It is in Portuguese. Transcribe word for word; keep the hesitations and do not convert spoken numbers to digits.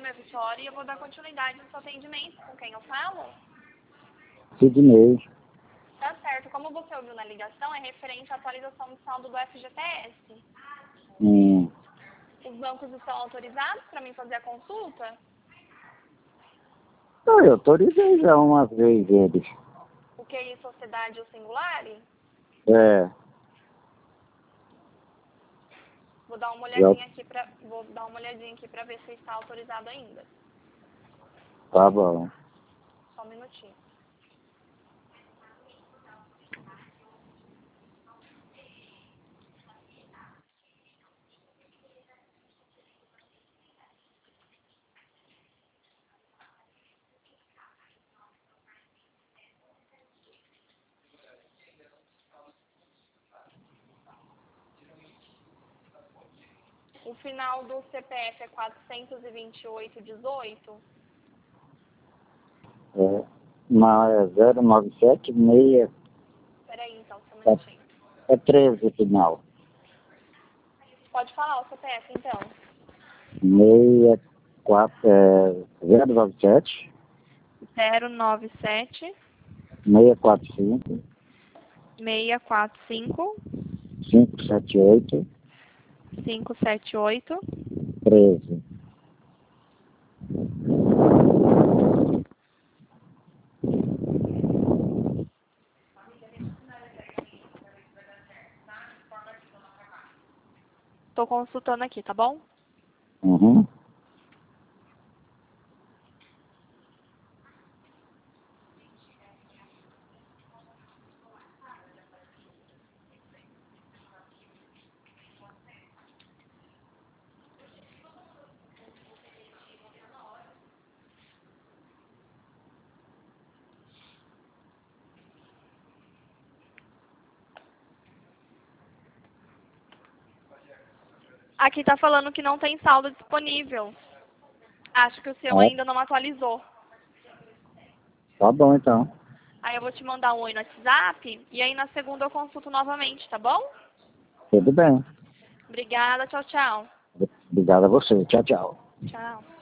minha Vitória, e eu vou dar continuidade no seu atendimento. Com quem eu falo? Sidney. Tá certo. Como você ouviu na ligação, é referente à atualização do saldo do F G T S. Hum. Os bancos estão autorizados para mim fazer a consulta? Não, eu autorizei já uma vez eles. O Q I Sociedade ou Singular? É. Vou dar uma Já. olhadinha aqui para vou dar uma olhadinha aqui para ver se está autorizado ainda. Tá bom. Só um minutinho. O final do C P F é quatrocentos e vinte e oito, dezoito? É. Não, é zero nove sete seis. Peraí, então, só um É, minutinho. é treze o final. Pode falar o C P F, então. seis quatro, é, zero nove sete zero nove sete seis quatro cinco seis quatro cinco cinco sete oito cinco sete oito. treze. Tô consultando aqui, tá bom? Uhum. Aqui tá falando que não tem saldo disponível. Acho que o seu É. ainda não atualizou. Tá bom, então. Aí eu vou te mandar um oi no WhatsApp e aí na segunda eu consulto novamente, tá bom? Tudo bem. Obrigada, tchau, tchau. Obrigado a você. Tchau, tchau. Tchau.